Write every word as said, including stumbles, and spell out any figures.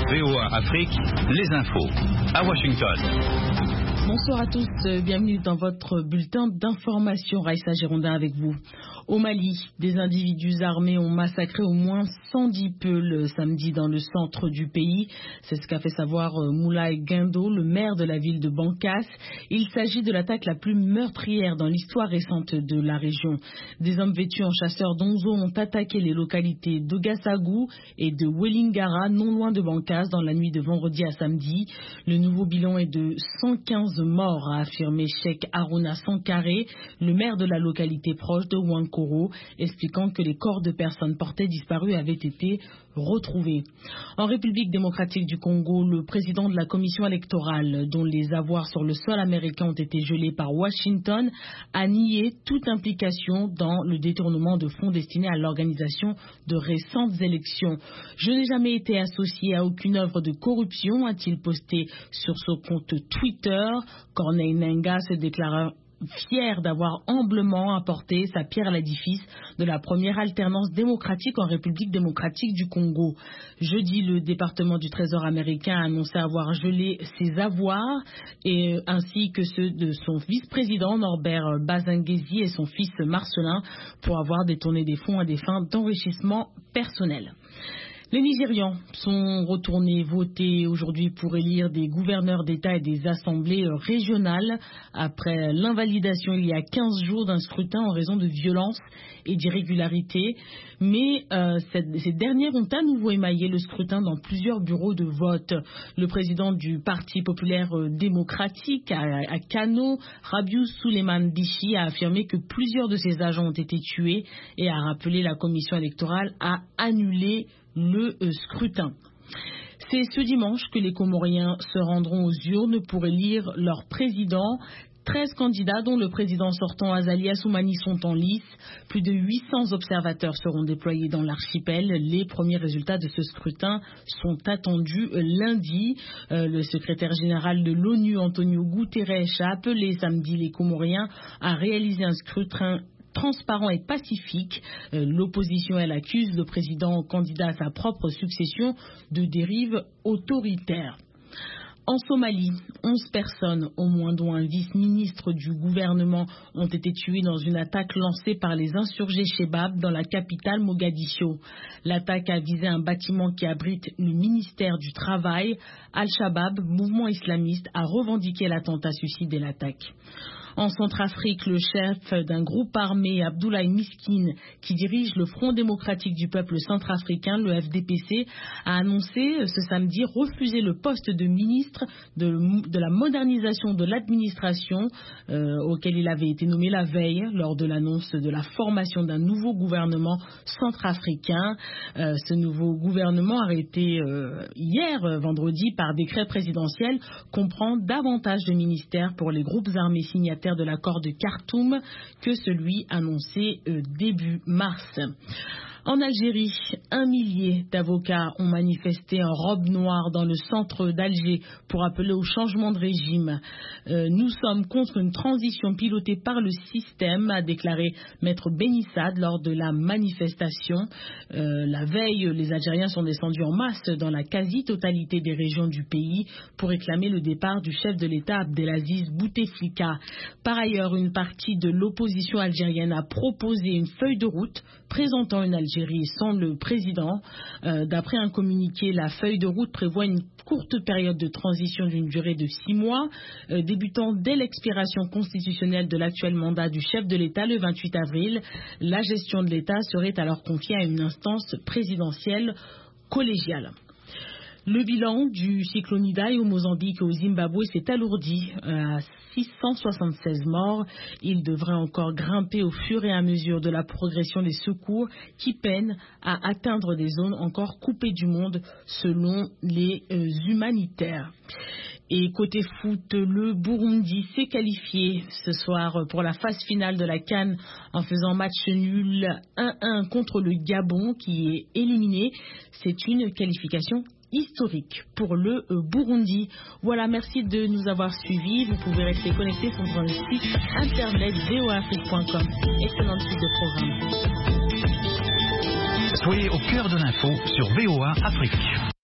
V O A Afrique, les infos à Washington. Bonsoir à tous, bienvenue dans votre bulletin d'information. Raïssa Girondin avec vous. Au Mali, des individus armés ont massacré au moins cent dix Peuls samedi dans le centre du pays. C'est ce qu'a fait savoir Moulay Guindo, le maire de la ville de Bankas. Il s'agit de l'attaque la plus meurtrière dans l'histoire récente de la région. Des hommes vêtus en chasseurs d'Onzo ont attaqué les localités de Gassagou et de Wellingara, non loin de Bankas, dans la nuit de vendredi à samedi. Le nouveau bilan est de cent quinze morts, a affirmé Cheikh Harouna Sankaré, le maire de la localité proche de Ouankoro, expliquant que les corps de personnes portées disparues avaient été retrouvés. En République démocratique du Congo, le président de la commission électorale, dont les avoirs sur le sol américain ont été gelés par Washington, a nié toute implication dans le détournement de fonds destinés à l'organisation de récentes élections. Je n'ai jamais été associé à aucune œuvre de corruption, a-t-il posté sur son compte Twitter. Corneille Nangaa se déclara fier d'avoir humblement apporté sa pierre à l'édifice de la première alternance démocratique en République démocratique du Congo. Jeudi, le département du Trésor américain a annoncé avoir gelé ses avoirs et, ainsi que ceux de son vice-président Norbert Bazingezi et son fils Marcelin pour avoir détourné des fonds à des fins d'enrichissement personnel. Les Nigérians sont retournés voter aujourd'hui pour élire des gouverneurs d'État et des assemblées régionales après l'invalidation il y a quinze jours d'un scrutin en raison de violences et d'irrégularités. Mais euh, cette, ces dernières ont à nouveau émaillé le scrutin dans plusieurs bureaux de vote. Le président du Parti populaire démocratique à, à Kano, Rabiou Souleymane Bichi, a affirmé que plusieurs de ses agents ont été tués et a rappelé la commission électorale à annuler le euh, scrutin. C'est ce dimanche que les Comoriens se rendront aux urnes pour élire leur président. treize candidats, dont le président sortant Azali Assoumani, sont en lice. Plus de huit cents observateurs seront déployés dans l'archipel. Les premiers résultats de ce scrutin sont attendus lundi. Euh, le secrétaire général de l'ONU, Antonio Guterres, a appelé samedi les Comoriens à réaliser un scrutin transparent et pacifique. Euh, l'opposition, elle accuse le président candidat à sa propre succession de dérive autoritaire. En Somalie, onze personnes, au moins dont un vice-ministre du gouvernement, ont été tuées dans une attaque lancée par les insurgés Chebab dans la capitale Mogadiscio. L'attaque a visé un bâtiment qui abrite le ministère du Travail. Al-Shabaab, mouvement islamiste, a revendiqué l'attentat suicide et l'attaque. En Centrafrique, le chef d'un groupe armé, Abdoulaye Miskine, qui dirige le Front démocratique du peuple centrafricain, le F D P C, a annoncé ce samedi refuser le poste de ministre de, de la modernisation de l'administration euh, auquel il avait été nommé la veille lors de l'annonce de la formation d'un nouveau gouvernement centrafricain. Euh, ce nouveau gouvernement, arrêté euh, hier, vendredi, par décret présidentiel, comprend davantage de ministères pour les groupes armés signataires de l'accord de Khartoum que celui annoncé euh, début mars. En Algérie, un millier d'avocats ont manifesté en robe noire dans le centre d'Alger pour appeler au changement de régime. Euh, nous sommes contre une transition pilotée par le système, a déclaré Maître Benissad lors de la manifestation. Euh, la veille, les Algériens sont descendus en masse dans la quasi-totalité des régions du pays pour réclamer le départ du chef de l'État Abdelaziz Bouteflika. Par ailleurs, une partie de l'opposition algérienne a proposé une feuille de route présentant une Algérie sans le président. Euh, d'après un communiqué, la feuille de route prévoit une courte période de transition d'une durée de six mois, euh, débutant dès l'expiration constitutionnelle de l'actuel mandat du chef de l'État le vingt-huit avril. La gestion de l'État serait alors confiée à une instance présidentielle collégiale. Le bilan du cyclone Idai au Mozambique et au Zimbabwe s'est alourdi à six cent soixante-seize morts. Il devrait encore grimper au fur et à mesure de la progression des secours qui peinent à atteindre des zones encore coupées du monde selon les euh, humanitaires. Et côté foot, le Burundi s'est qualifié ce soir pour la phase finale de la CAN en faisant match nul un un contre le Gabon qui est éliminé. C'est une qualification historique pour le Burundi. Voilà, merci de nous avoir suivis. Vous pouvez rester connectés sur notre site internet v o a afrique point com. Excellente suite de programme. Soyez au cœur de l'info sur V O A Afrique.